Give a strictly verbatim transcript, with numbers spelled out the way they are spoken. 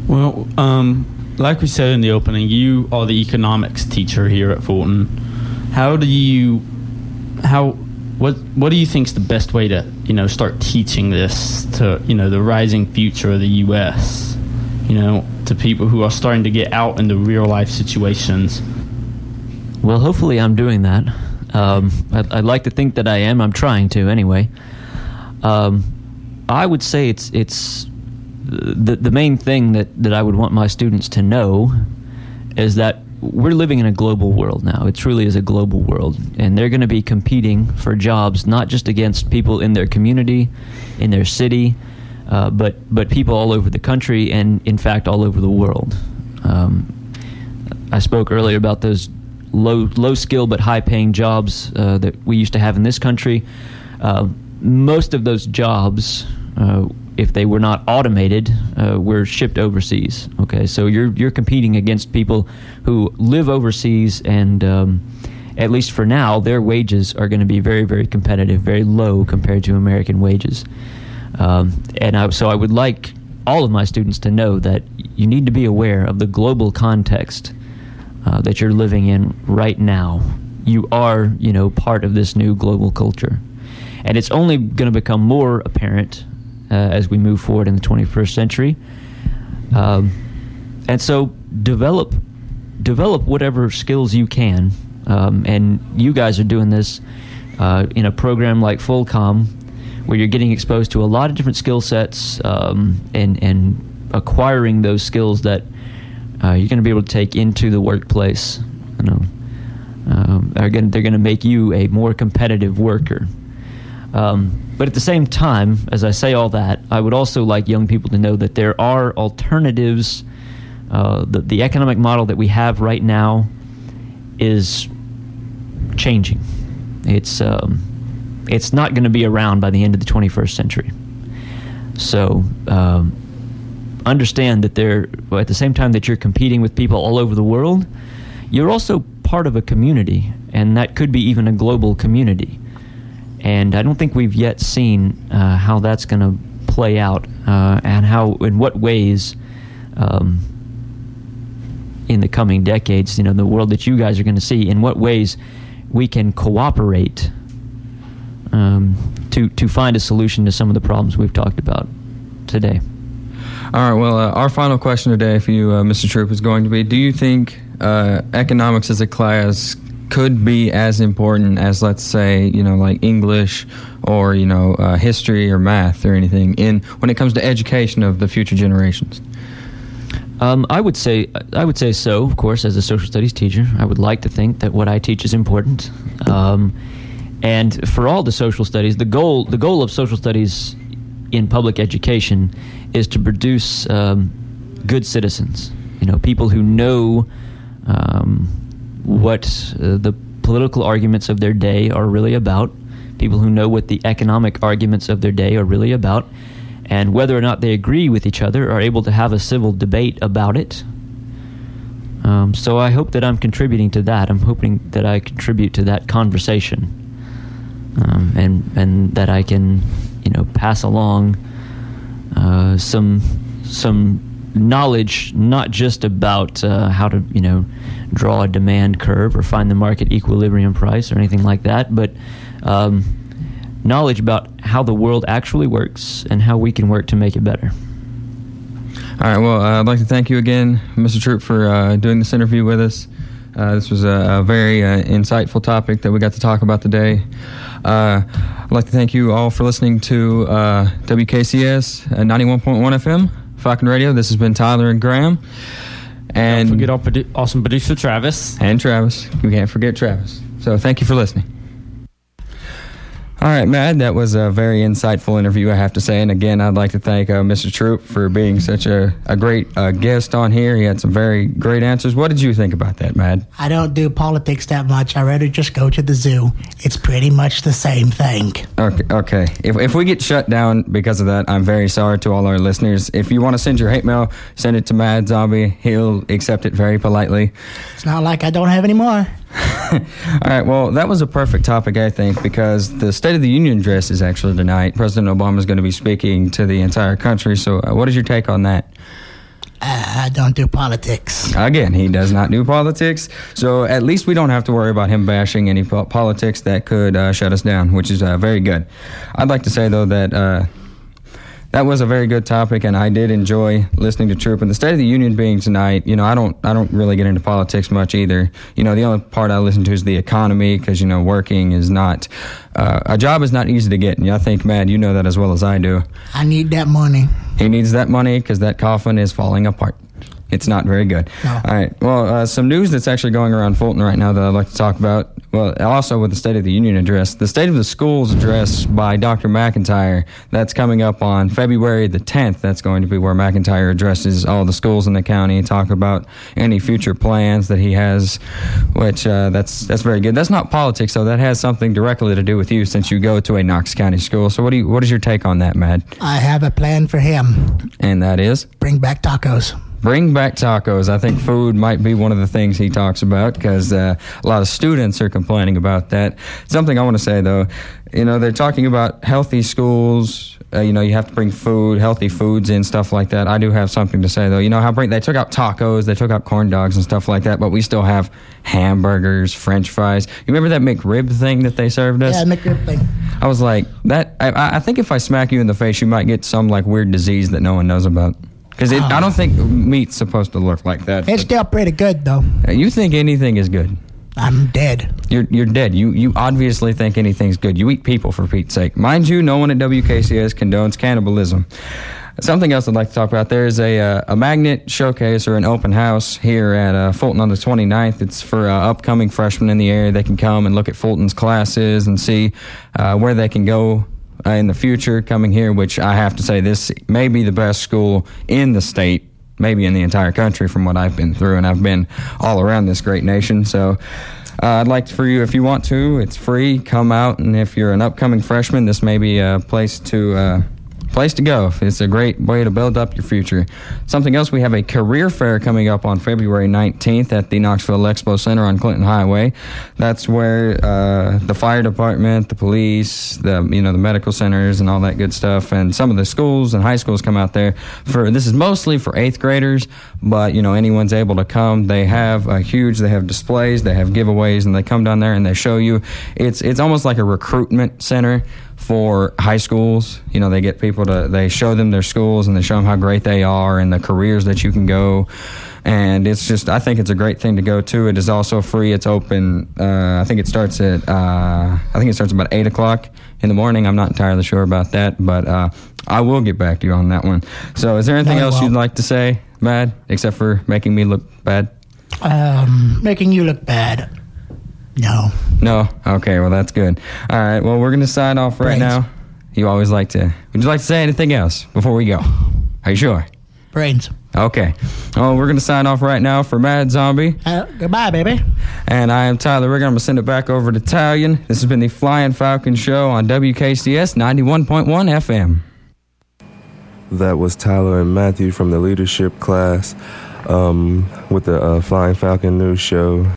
Well, um, like we said in the opening, you are the economics teacher here at Fulton. How do you, how, what, what do you think is the best way to, you know, start teaching this to, you know, the rising future of the U S, you know, to people who are starting to get out into real life situations? Well, hopefully I'm doing that. Um, I'd, I'd like to think that I am. I'm trying to anyway. Um, I would say it's it's the the main thing that, that I would want my students to know is that we're living in a global world now. It truly is a global world, and they're going to be competing for jobs not just against people in their community, in their city, uh, but but people all over the country and, in fact, all over the world. Um, I spoke earlier about those low low skill but high paying jobs uh, that we used to have in this country. Uh, most of those jobs, uh, if they were not automated, uh, were shipped overseas. Okay, so you're you're competing against people who live overseas, and um, at least for now, their wages are going to be very, very competitive, very low compared to American wages. Um, and I, so I would like all of my students to know that you need to be aware of the global context uh, that you're living in right now. You are, you know, part of this new global culture. And it's only going to become more apparent uh, as we move forward in the twenty-first century. Um, and so develop develop whatever skills you can. Um, and you guys are doing this uh, in a program like Fullcom, where you're getting exposed to a lot of different skill sets um, and, and acquiring those skills that uh, you're going to be able to take into the workplace. You know, um, are gonna, they're going to make you a more competitive worker. Um, but at the same time, as I say all that, I would also like young people to know that there are alternatives. Uh, the, the economic model that we have right now is changing. It's um, it's not going to be around by the end of the twenty-first century. So um, understand that there, at the same time that you're competing with people all over the world, you're also part of a community, and that could be even a global community. And I don't think we've yet seen uh, how that's going to play out uh, and how, in what ways, um, in the coming decades, you know, the world that you guys are going to see, in what ways we can cooperate um, to to find a solution to some of the problems we've talked about today. All right, well, uh, our final question today for you, uh, Mister Troop, is going to be, do you think uh, economics as a class could be as important as, let's say, you know, like English or, you know, uh, history or math or anything in when it comes to education of the future generations? Um, I would say I would say so. Of course, as a social studies teacher, I would like to think that what I teach is important. Um, and for all the social studies, the goal the goal of social studies in public education is to produce um, good citizens. You know, people who know um, what uh, the political arguments of their day are really about. People who know what the economic arguments of their day are really about. And whether or not they agree with each other, are able to have a civil debate about it. Um, so I hope that I'm contributing to that. I'm hoping that I contribute to that conversation, um, and and that I can, you know, pass along uh, some some knowledge, not just about uh, how to, you know, draw a demand curve or find the market equilibrium price or anything like that, but um, knowledge about how the world actually works and how we can work to make it better. All right, well, uh, I'd like to thank you again, Mister Troop, for uh, doing this interview with us. Uh, this was a, a very uh, insightful topic that we got to talk about today. Uh, I'd like to thank you all for listening to uh, W K C S ninety-one point one F M, Falcon Radio. This has been Tyler and Graham. And don't forget our produ- awesome producer, Travis. And Travis. We can't forget Travis. So thank you for listening. All right, Matt, that was a very insightful interview, I have to say. And again, I'd like to thank uh, Mister Troop for being such a, a great uh, guest on here. He had some very great answers. What did you think about that, Matt? I don't do politics that much. I'd rather just go to the zoo. It's pretty much the same thing. Okay. okay. If, if we get shut down because of that, I'm very sorry to all our listeners. If you want to send your hate mail, send it to Mad Zombie. He'll accept it very politely. It's not like I don't have any more. All right, well, that was a perfect topic, I think, because the State of the Union address is actually tonight. President Obama is going to be speaking to the entire country. So uh, what is your take on that? Uh, I don't do politics. Again, he does not do politics, so at least we don't have to worry about him bashing any po- politics that could uh, shut us down, which is uh, very good. I'd like to say, though, that uh, that was a very good topic, and I did enjoy listening to Troop. And the State of the Union being tonight, you know, I don't, I don't really get into politics much either. You know, the only part I listen to is the economy, because you know, working is not uh, a job is not easy to get, and I think, Matt, you know that as well as I do. I need that money. He needs that money because that coffin is falling apart. It's not very good. No. All right. Well, uh, some news that's actually going around Fulton right now that I'd like to talk about. Well, also with the State of the Union address. The State of the Schools address by Doctor McIntyre. That's coming up on February the tenth. That's going to be where McIntyre addresses all the schools in the county and talk about any future plans that he has, which uh, that's that's very good. That's not politics, though. That has something directly to do with you since you go to a Knox County school. So what do you, what is your take on that, Matt? I have a plan for him. And that is? Bring back tacos. Bring back tacos. I think food might be one of the things he talks about because uh, a lot of students are complaining about that. Something I want to say, though, you know, they're talking about healthy schools. Uh, you know, you have to bring food, healthy foods in, stuff like that. I do have something to say, though. You know how bring, they took out tacos, they took out corn dogs and stuff like that, but we still have hamburgers, French fries. You remember that McRib thing that they served us? Yeah, McRib thing. I was like, that. I, I think if I smack you in the face, you might get some like weird disease that no one knows about. Because oh. I don't think meat's supposed to look like that. It's still pretty good, though. You think anything is good? I'm dead. You're you're dead. You you obviously think anything's good. You eat people, for Pete's sake. Mind you, no one at W K C S condones cannibalism. Something else I'd like to talk about. There's a uh, a magnet showcase or an open house here at uh, Fulton on the twenty-ninth. It's for uh, upcoming freshmen in the area. They can come and look at Fulton's classes and see uh, where they can go Uh, in the future coming here, which I have to say this may be the best school in the state, maybe in the entire country from what I've been through, and I've been all around this great nation. So uh, I'd like for you, if you want to, it's free, come out, and if you're an upcoming freshman, this may be a place to uh, place to go. It's a great way to build up your future. Something else, we have a career fair coming up on February nineteenth at the Knoxville Expo Center on Clinton Highway. That's where uh, the fire department, the police, the you know the medical centers and all that good stuff, and some of the schools and high schools come out there. For this is mostly for eighth graders, but you know anyone's able to come. They have a huge, they have displays, they have giveaways, and they come down there and they show you. It's it's almost like a recruitment center for high schools. You know, they get people to, they show them their schools and they show them how great they are and the careers that you can go. And it's just, I think it's a great thing to go to. It is also free. It's open, uh, I think it starts at, uh, I think it starts about eight o'clock in the morning. I'm not entirely sure about that, but uh, I will get back to you on that one. So is there anything Very else well. you'd like to say, Matt, except for making me look bad? Um, making you look bad. No. No? Okay, well, that's good. All right, well, we're going to sign off right Brains. now. You always like to... Would you like to say anything else before we go? Are you sure? Brains. Okay. Well, we're going to sign off right now for Mad Zombie. Uh, goodbye, baby. And I am Tyler Rigger. I'm going to send it back over to Talion. This has been the Flying Falcon Show on W K C S ninety-one point one F M. That was Tyler and Matthew from the leadership class um, with the uh, Flying Falcon News Show.